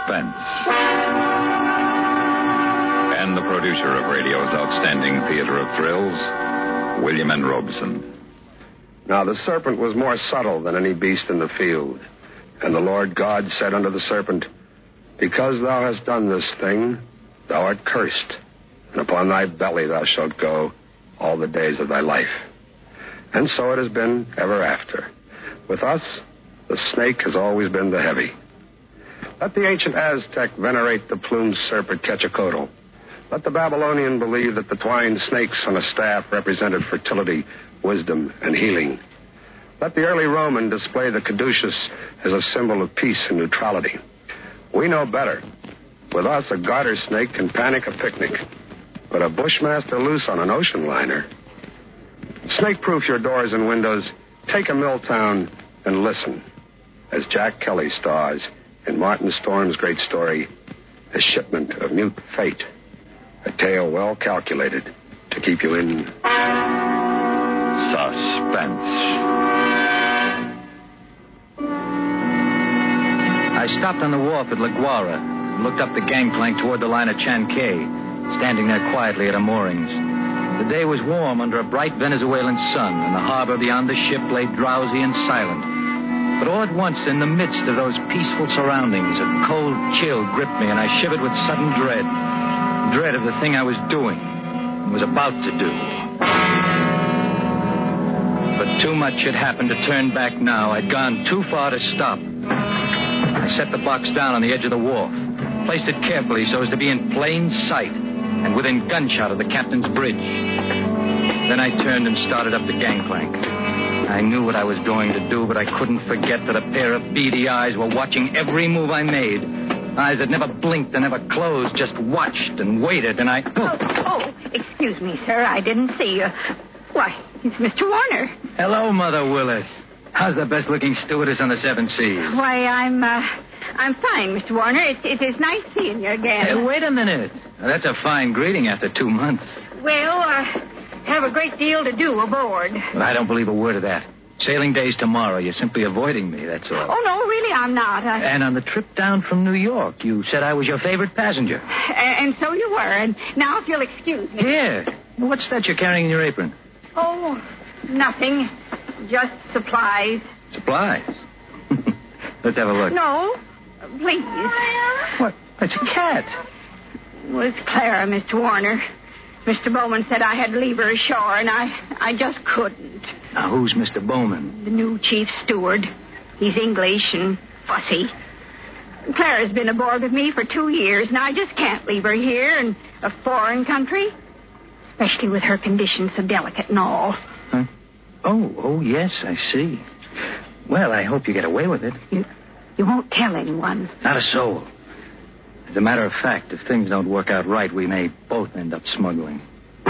Suspense. And the producer of radio's outstanding theater of thrills, William N. Robeson. Now the serpent was more subtle than any beast in the field. And the Lord God said unto the serpent, Because thou hast done this thing, thou art cursed, and upon thy belly thou shalt go all the days of thy life. And so it has been ever after. With us, the snake has always been the heavy. Let the ancient Aztec venerate the plumed serpent Quetzalcoatl. Let the Babylonian believe that the twined snakes on a staff represented fertility, wisdom, and healing. Let the early Roman display the caduceus as a symbol of peace and neutrality. We know better. With us, a garter snake can panic a picnic, but a bushmaster loose on an ocean liner. Snake-proof your doors and windows, take a Milltown, and listen as Jack Kelly stars in Martin Storm's great story, A Shipment of Mute Fate, a tale well calculated to keep you in suspense. I stopped on the wharf at La Guara and looked up the gangplank toward the line of Chancay, standing there quietly at her moorings. The day was warm under a bright Venezuelan sun, and the harbor beyond the ship lay drowsy and silent. But all at once, in the midst of those peaceful surroundings, a cold chill gripped me, and I shivered with sudden dread. Dread of the thing I was doing and was about to do. But too much had happened to turn back now. I'd gone too far to stop. I set the box down on the edge of the wharf, placed it carefully so as to be in plain sight and within gunshot of the captain's bridge. Then I turned and started up the gangplank. I knew what I was going to do, but I couldn't forget that a pair of beady eyes were watching every move I made. Eyes that never blinked and never closed, just watched and waited, and I... Oh, excuse me, sir. I didn't see you. Why, it's Mr. Warner. Hello, Mother Willis. How's the best-looking stewardess on the Seven Seas? Why, I'm fine, Mr. Warner. It is nice seeing you again. Hey, wait a minute. Now, that's a fine greeting after 2 months. Well, have a great deal to do aboard. Well, I don't believe a word of that. Sailing day's tomorrow. You're simply avoiding me, that's all. Oh, no, really, I'm not. And on the trip down from New York, you said I was your favorite passenger. And so you were. And now, if you'll excuse me. Here. What's that you're carrying in your apron? Oh, nothing. Just supplies. Supplies? Let's have a look. No, please. What? It's a cat. Well, it's Clara, Mr. Warner. Mr. Bowman said I had to leave her ashore, and I just couldn't. Now, who's Mr. Bowman? The new chief steward. He's English and fussy. Clara's been aboard with me for 2 years, and I just can't leave her here in a foreign country, especially with her condition so delicate and all. Huh? Oh, yes, I see. Well, I hope you get away with it. You won't tell anyone? Not a soul. As a matter of fact, if things don't work out right, we may both end up smuggling.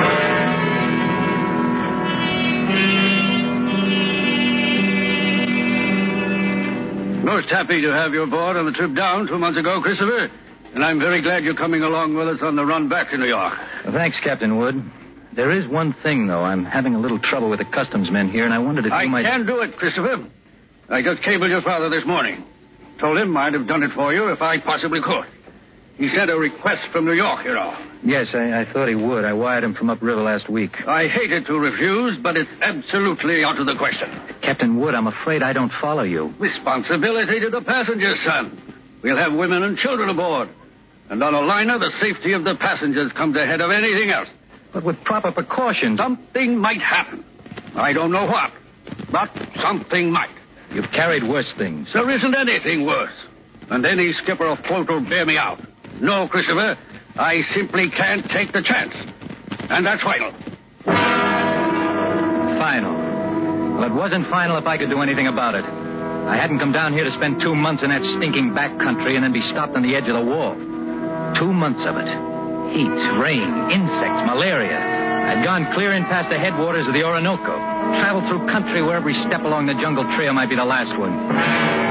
Most happy to have you aboard on the trip down 2 months ago, Christopher. And I'm very glad you're coming along with us on the run back to New York. Well, thanks, Captain Wood. There is one thing, though. I'm having a little trouble with the customs men here, and I wondered if you might... I can do it, Christopher. I just cabled your father this morning. Told him I'd have done it for you if I possibly could. He sent a request from New York, you know. Yes, I thought he would. I wired him from upriver last week. I hated to refuse, but it's absolutely out of the question. Captain Wood, I'm afraid I don't follow you. Responsibility to the passengers, son. We'll have women and children aboard. And on a liner, the safety of the passengers comes ahead of anything else. But with proper precautions... Something might happen. I don't know what, but something might. You've carried worse things. There isn't anything worse. And any skipper afloat will bear me out. No, Christopher, I simply can't take the chance. And that's final. Final. Well, it wasn't final if I could do anything about it. I hadn't come down here to spend 2 months in that stinking back country and then be stopped on the edge of the wharf. 2 months of it. Heat, rain, insects, malaria. I'd gone clear in past the headwaters of the Orinoco. Traveled through country where every step along the jungle trail might be the last one.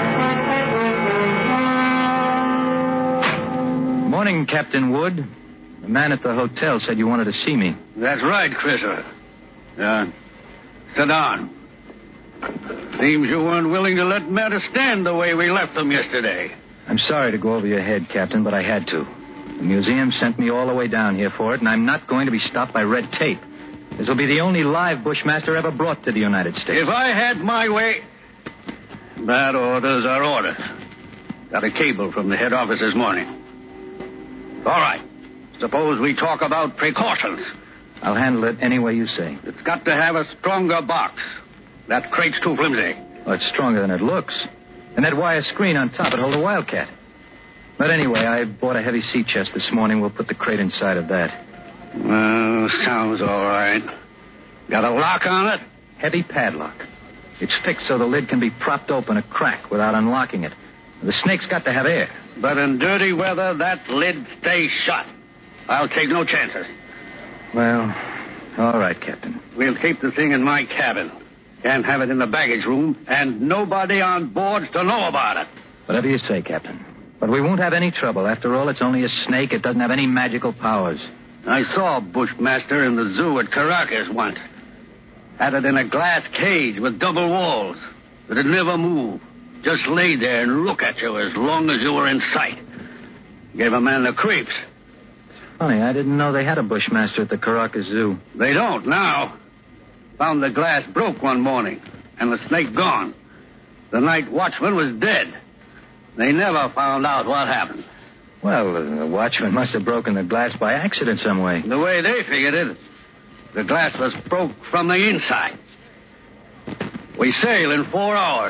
Morning, Captain Wood. The man at the hotel said you wanted to see me. That's right, Christopher. Sit down. Seems you weren't willing to let matters stand the way we left them yesterday. I'm sorry to go over your head, Captain, but I had to. The museum sent me all the way down here for it, and I'm not going to be stopped by red tape. This will be the only live Bushmaster ever brought to the United States. If I had my way... Bad orders are orders. Got a cable from the head office this morning. All right. Suppose we talk about precautions. I'll handle it any way you say. It's got to have a stronger box. That crate's too flimsy. Well, it's stronger than it looks. And that wire screen on top, it hold a Wildcat. But anyway, I bought a heavy sea chest this morning. We'll put the crate inside of that. Well, sounds all right. Got a lock on it? Heavy padlock. It's fixed so the lid can be propped open a crack without unlocking it. The snake's got to have air. But in dirty weather, that lid stays shut. I'll take no chances. Well, all right, Captain. We'll keep the thing in my cabin. Can't have it in the baggage room, and nobody on board's to know about it. Whatever you say, Captain. But we won't have any trouble. After all, it's only a snake. It doesn't have any magical powers. I saw a Bushmaster in the zoo at Caracas once. Had it in a glass cage with double walls. But it never moved. Just lay there and look at you as long as you were in sight. Gave a man the creeps. Funny, I didn't know they had a Bushmaster at the Caracas Zoo. They don't now. Found the glass broke one morning, and the snake gone. The night watchman was dead. They never found out what happened. Well, the watchman must have broken the glass by accident some way. The way they figured it, the glass was broke from the inside. We sail in 4 hours.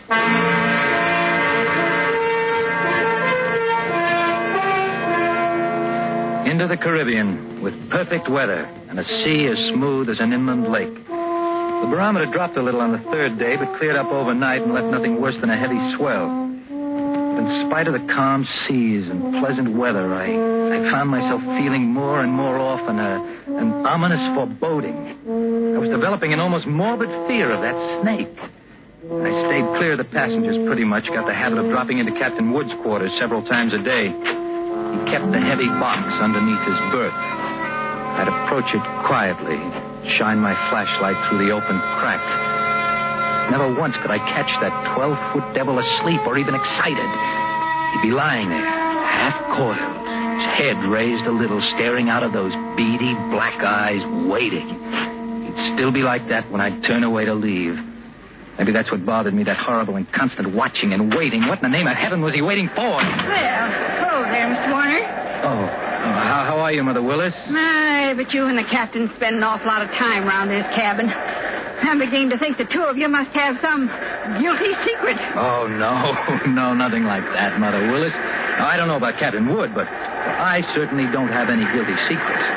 Into the Caribbean with perfect weather and a sea as smooth as an inland lake. The barometer dropped a little on the third day, but cleared up overnight and left nothing worse than a heavy swell. In spite of the calm seas and pleasant weather, I found myself feeling more and more often an ominous foreboding. I was developing an almost morbid fear of that snake. I stayed clear of the passengers pretty much, got the habit of dropping into Captain Wood's quarters several times a day. He kept the heavy box underneath his berth. I'd approach it quietly, shine my flashlight through the open crack. Never once could I catch that 12-foot devil asleep or even excited. He'd be lying there, half-coiled, his head raised a little, staring out of those beady black eyes, waiting. He'd still be like that when I'd turn away to leave. Maybe that's what bothered me, that horrible and constant watching and waiting. What in the name of heaven was he waiting for? Well, hello there, Mr. Warner. Oh, how are you, Mother Willis? My, but you and the captain spend an awful lot of time around this cabin. I'm beginning to think the two of you must have some guilty secret. Oh, no, nothing like that, Mother Willis. Now, I don't know about Captain Wood, but I certainly don't have any guilty secrets.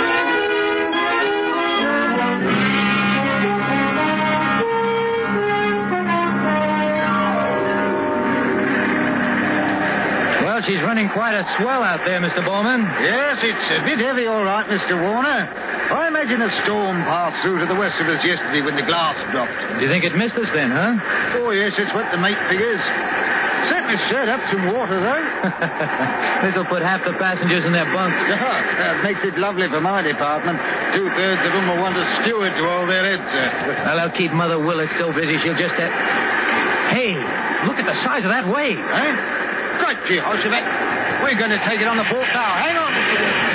Well, she's running quite a swell out there, Mr. Bowman. Yes, it's a bit heavy, all right, Mr. Warner. I imagine a storm passed through to the west of us yesterday when the glass dropped. Do you think it missed us then, huh? Oh, yes, it's what the mate figures. Certainly stirred up some water, though. This'll put half the passengers in their bunks. That makes it lovely for my department. 2/3 of them will want a steward to hold their heads, sir. Well, I'll keep Mother Willis so busy she'll just... Hey, look at the size of that wave. Eh? Great Jehoshaphat. We're going to take it on the port bow. Hang on, Mr. Warner.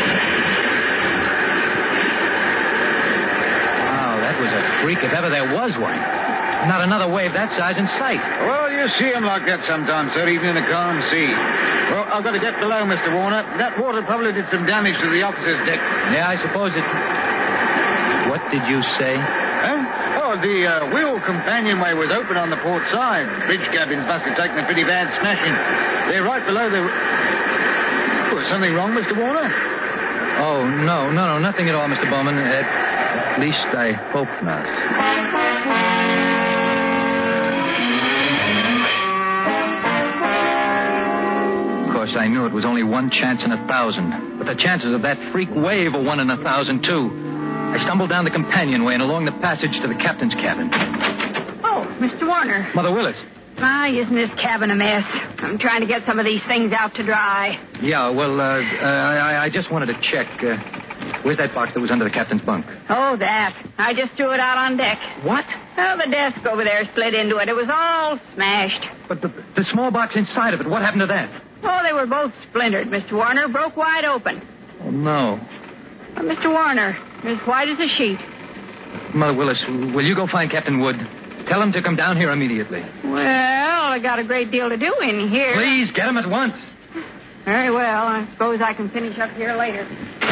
That was a freak if ever there was one. Not another wave that size in sight. Well, you see them like that sometimes, sir, even in a calm sea. Well, I've got to get below, Mr. Warner. That water probably did some damage to the officer's deck. Yeah, I suppose it... What did you say? Huh? Oh, the wheel companionway was open on the port side. Bridge cabins must have taken a pretty bad smashing. They're right below the... Oh, is something wrong, Mr. Warner? Oh, no, nothing at all, Mr. Bowman. At least I hope not. Of course, I knew it was only one chance in 1,000. But the chances of that freak wave are 1 in 1,000, too. I stumbled down the companionway and along the passage to the captain's cabin. Oh, Mr. Warner. Mother Willis. My, isn't this cabin a mess? I'm trying to get some of these things out to dry. Yeah, well, I just wanted to check. Where's that box that was under the captain's bunk? Oh, that. I just threw it out on deck. What? Oh, the desk over there slid into it. It was all smashed. But the small box inside of it, what happened to that? Oh, they were both splintered, Mr. Warner. Broke wide open. Oh, no. Mr. Warner, as white as a sheet. Mother Willis, will you go find Captain Wood? Tell him to come down here immediately. Well, I got a great deal to do in here. Please, get him at once. Very well. I suppose I can finish up here later.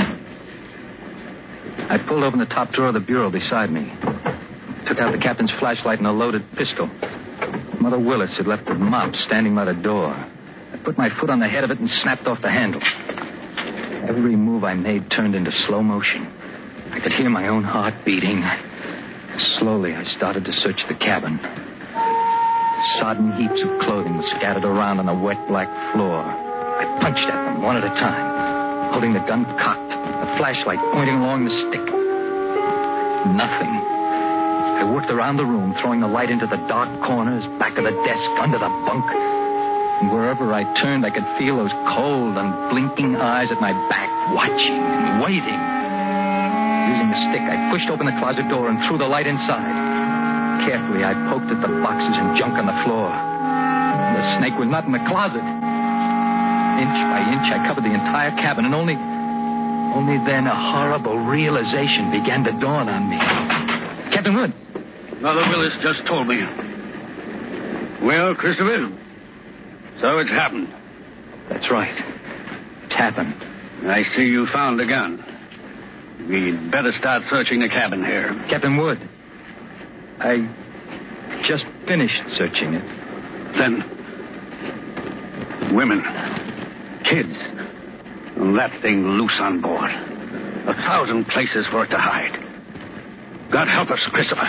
I pulled open the top drawer of the bureau beside me. Took out the captain's flashlight and a loaded pistol. Mother Willis had left the mop standing by the door. I put my foot on the head of it and snapped off the handle. Every move I made turned into slow motion. I could hear my own heart beating. Slowly, I started to search the cabin. Sodden heaps of clothing were scattered around on the wet black floor. I punched at them one at a time, holding the gun cocked, the flashlight pointing along the stick. Nothing. I worked around the room, throwing the light into the dark corners, back of the desk, under the bunk. And wherever I turned, I could feel those cold, unblinking eyes at my back, watching and waiting. Using the stick, I pushed open the closet door and threw the light inside. Carefully, I poked at the boxes and junk on the floor. The snake was not in the closet. Inch by inch, I covered the entire cabin, and only then a horrible realization began to dawn on me. Captain Wood. Mother Willis just told me. Well, Christopher, so it's happened. That's right. It's happened. I see you found the gun. We'd better start searching the cabin here. Captain Wood, I just finished searching it. Then, women, kids, and that thing loose on board. 1,000 places for it to hide. God help us, Christopher.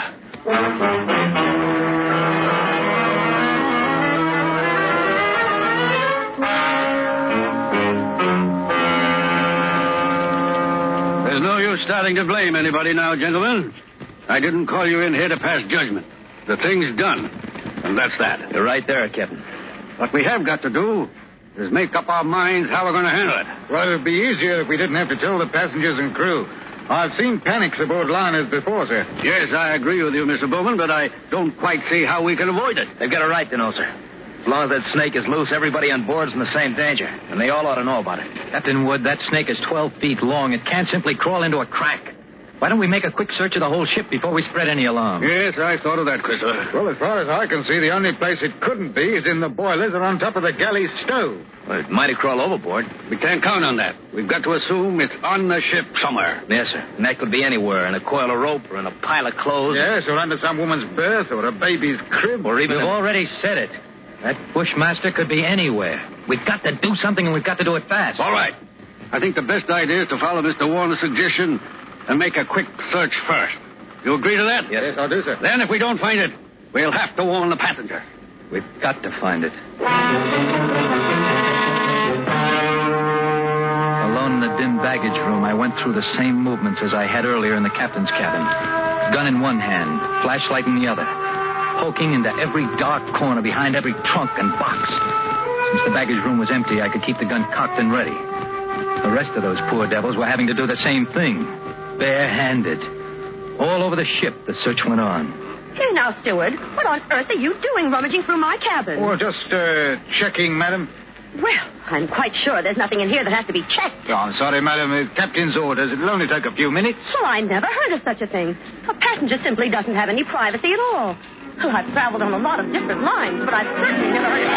There's no use starting to blame anybody now, gentlemen. I didn't call you in here to pass judgment. The thing's done, and that's that. You're right there, Captain. What we have got to do is make up our minds how we're going to handle it. Well, it'd be easier if we didn't have to tell the passengers and crew. I've seen panics aboard liners before, sir. Yes, I agree with you, Mr. Bowman, but I don't quite see how we can avoid it. They've got a right to know, sir. As long as that snake is loose, everybody on board's in the same danger, and they all ought to know about it. Captain Wood, that snake is 12 feet long. It can't simply crawl into a crack. Why don't we make a quick search of the whole ship before we spread any alarm? Yes, I thought of that, Christopher. Well, as far as I can see, the only place it couldn't be is in the boilers or on top of the galley stove. Well, it might have crawled overboard. We can't count on that. We've got to assume it's on the ship somewhere. Yes, sir. And that could be anywhere, in a coil of rope or in a pile of clothes. Yes, or under some woman's berth or a baby's crib. Or even... We've already said it. That bushmaster could be anywhere. We've got to do something, and we've got to do it fast. All right. I think the best idea is to follow Mr. Warner's suggestion and make a quick search first. You agree to that? Yes, I'll do, sir. Then if we don't find it, we'll have to warn the passenger. We've got to find it. Alone in the dim baggage room, I went through the same movements as I had earlier in the captain's cabin. Gun in one hand, flashlight in the other. Poking into every dark corner behind every trunk and box. Since the baggage room was empty, I could keep the gun cocked and ready. The rest of those poor devils were having to do the same thing. Barehanded. All over the ship, the search went on. Here now, steward. What on earth are you doing rummaging through my cabin? Oh, just checking, madam. Well, I'm quite sure there's nothing in here that has to be checked. Oh, I'm sorry, madam. Captain's orders. It'll only take a few minutes. Well, I never heard of such a thing. A passenger simply doesn't have any privacy at all. Well, I've traveled on a lot of different lines, but I've certainly never heard of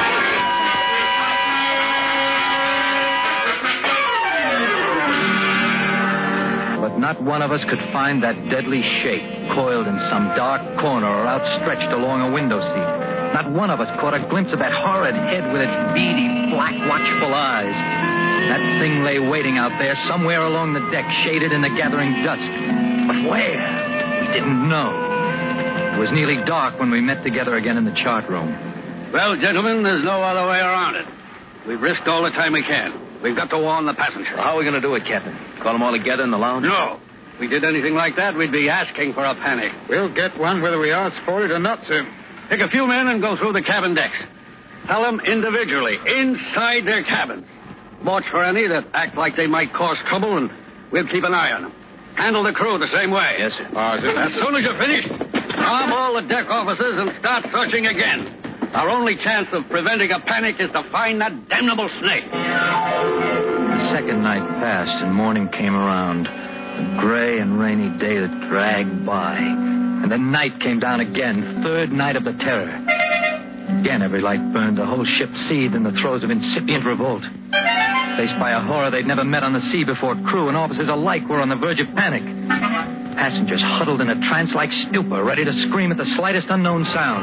But not one of us could find that deadly shape coiled in some dark corner or outstretched along a window seat. Not one of us caught a glimpse of that horrid head with its beady, black, watchful eyes. That thing lay waiting out there somewhere along the deck, shaded in the gathering dusk. But where? We didn't know. It was nearly dark when we met together again in the chart room. Well, gentlemen, there's no other way around it. We've risked all the time we can. We've got to warn the passenger. How are we going to do it, Captain? Call them all together in the lounge? No. If we did anything like that, we'd be asking for a panic. We'll get one whether we ask for it or not, sir. Pick a few men and go through the cabin decks. Tell them individually, inside their cabins. Watch for any that act like they might cause trouble, and we'll keep an eye on them. Handle the crew the same way. Yes, sir. As soon as you're finished, arm all the deck officers and start searching again. Our only chance of preventing a panic is to find that damnable snake. The second night passed and morning came around. A gray and rainy day that dragged by. And then night came down again. Third night of the terror. Again, every light burned. The whole ship seethed in the throes of incipient revolt. Faced by a horror they'd never met on the sea before, crew and officers alike were on the verge of panic. Passengers huddled in a trance-like stupor, ready to scream at the slightest unknown sound.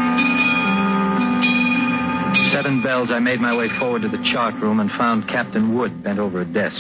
7 bells, I made my way forward to the chart room and found Captain Wood bent over a desk.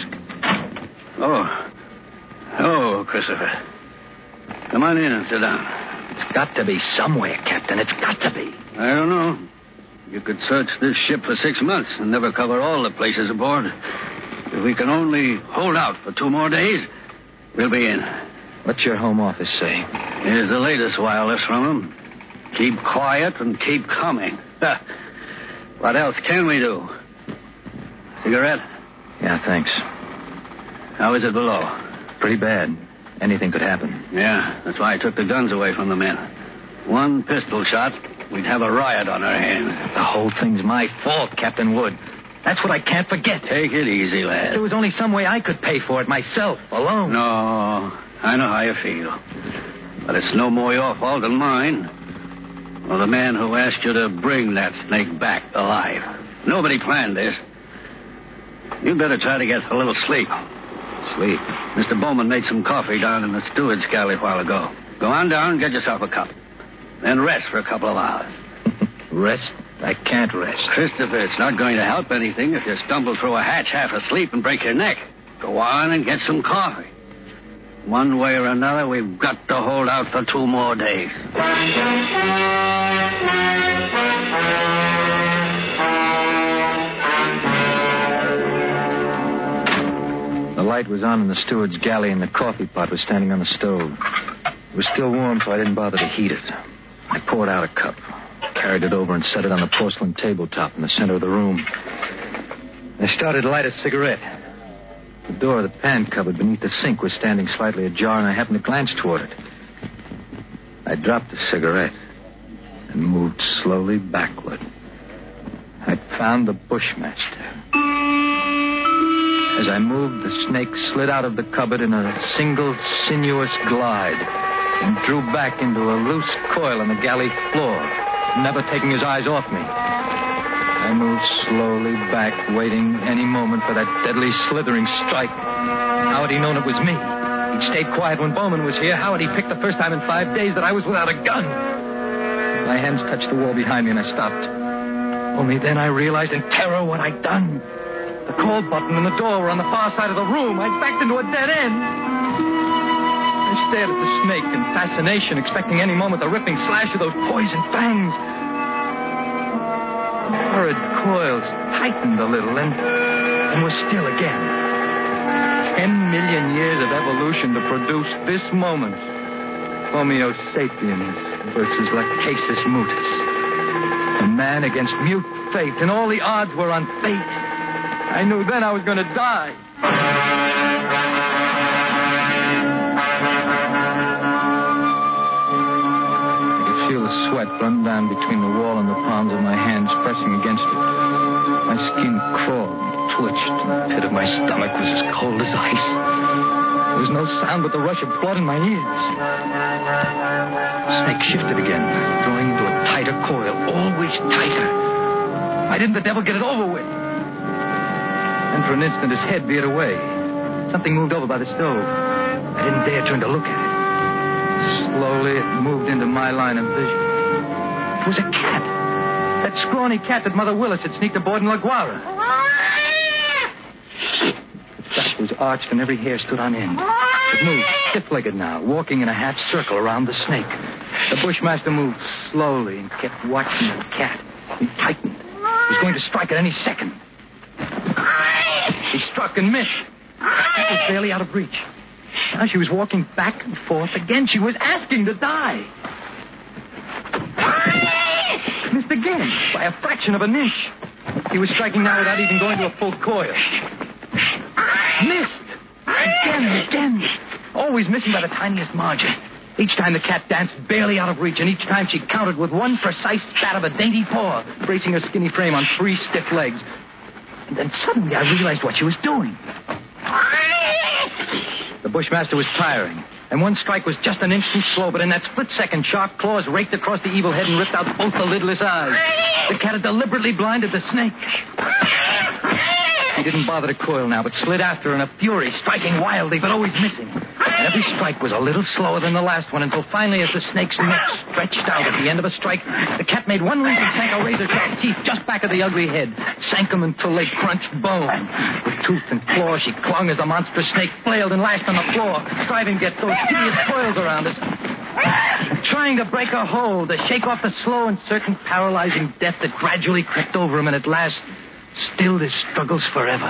Oh, Christopher. Come on in and sit down. It's got to be somewhere, Captain. It's got to be. I don't know. You could search this ship for 6 months and never cover all the places aboard. If we can only hold out for 2 more days, we'll be in. What's your home office say? Here's the latest wireless from them. Keep quiet and keep coming. What else can we do? Cigarette? Yeah, thanks. How is it below? Pretty bad. Anything could happen. Yeah, that's why I took the guns away from the men. 1 pistol shot, we'd have a riot on our hands. The whole thing's my fault, Captain Wood. That's what I can't forget. Take it easy, lad. There was only some way I could pay for it myself, alone. No, I know how you feel. But it's no more your fault than mine. Or the man who asked you to bring that snake back alive. Nobody planned this. You'd better try to get a little sleep. Sleep? Mr. Bowman made some coffee down in the steward's galley a while ago. Go on down and get yourself a cup. Then rest for a couple of hours. Rest? I can't rest. Christopher, it's not going to help anything if you stumble through a hatch half asleep and break your neck. Go on and get some coffee. One way or another, we've got to hold out for 2 more days. The light was on in the steward's galley and the coffee pot was standing on the stove. It was still warm, so I didn't bother to heat it. I poured out a cup, carried it over and set it on the porcelain tabletop in the center of the room. I started to light a cigarette. The door of the pan cupboard beneath the sink was standing slightly ajar, and I happened to glance toward it. I dropped the cigarette and moved slowly backward. I found the Bushmaster. As I moved, the snake slid out of the cupboard in a single sinuous glide and drew back into a loose coil on the galley floor, never taking his eyes off me. I moved slowly back, waiting any moment for that deadly slithering strike. How had he known it was me? He'd stayed quiet when Bowman was here. How had he picked the first time in 5 days that I was without a gun? My hands touched the wall behind me and I stopped. Only then I realized in terror what I'd done. The call button and the door were on the far side of the room. I'd backed into a dead end. I stared at the snake in fascination, expecting any moment the ripping slash of those poison fangs. The horrid coils tightened a little and were still again. 10 million years of evolution to produce this moment. Homo sapiens versus Lachesis mutus. A man against mute fate, and all the odds were on fate. I knew then I was going to die. I could feel the sweat run down between the wall and the palms of my hands pressing against it. My skin crawled and twitched, and the pit of my stomach was as cold as ice. There was no sound but the rush of blood in my ears. The snake shifted again, drawing into a tighter coil, always tighter. Why didn't the devil get it over with? And for an instant, his head veered away. Something moved over by the stove. I didn't dare turn to look at it. Slowly, it moved into my line of vision. It was a cat. That scrawny cat that Mother Willis had sneaked aboard in La Guara. Its back was arched and every hair stood on end. It moved, stiff-legged now, walking in a half circle around the snake. The Bushmaster moved slowly and kept watching the cat. He tightened. He was going to strike at any second. He struck and missed. It was barely out of reach. Now she was walking back and forth again. She was asking to die. Missed again by a fraction of an inch. He was striking now without even going to a full coil. Missed. Again. always missing by the tiniest margin. Each time the cat danced barely out of reach, and each time she countered with one precise spat of a dainty paw, bracing her skinny frame on 3 stiff legs. And then suddenly I realized what she was doing. The Bushmaster was tiring, and one strike was just an instant slow, but in that split second, sharp claws raked across the evil head and ripped out both the lidless eyes. The cat had deliberately blinded the snake. He didn't bother to coil now, but slid after in a fury, striking wildly, but always missing. And every strike was a little slower than the last one, until finally, as the snake's neck stretched out at the end of a strike, the cat made one leap and sank a razor-sharp teeth just back of the ugly head. Sank them until they crunched bone. With tooth and claw, she clung as the monstrous snake flailed and lashed on the floor, striving to get those hideous coils around us. Trying to break her hold, to shake off the slow and certain paralyzing death that gradually crept over him and at last stilled his struggles forever.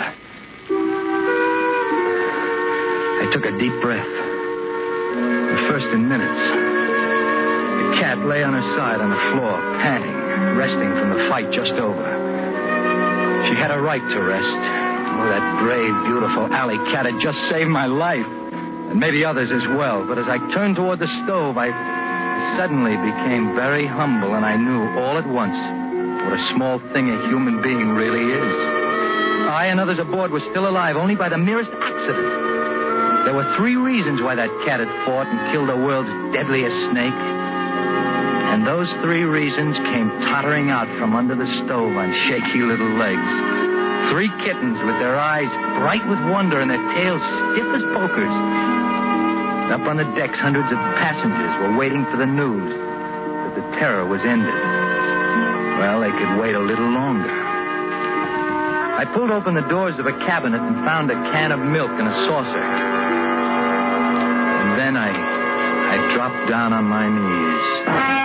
I took a deep breath. The first in minutes. The cat lay on her side on the floor, panting, resting from the fight just over. She had a right to rest. Oh, that brave, beautiful alley cat had just saved my life. And maybe others as well. But as I turned toward the stove, I suddenly became very humble, and I knew all at once what a small thing a human being really is. I and others aboard were still alive only by the merest accident. There were 3 reasons why that cat had fought and killed the world's deadliest snake. And those 3 reasons came tottering out from under the stove on shaky little legs. 3 kittens with their eyes bright with wonder and their tails stiff as pokers. Up on the decks, hundreds of passengers were waiting for the news that the terror was ended. Well, they could wait a little longer. I pulled open the doors of a cabinet and found a can of milk and a saucer. And then I dropped down on my knees.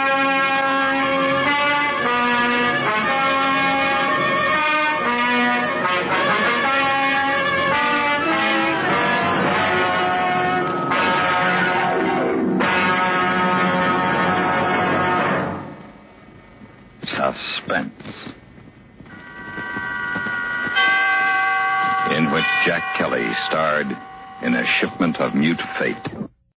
Suspense. In which Jack Kelly starred in A Shipment of Mute Fate.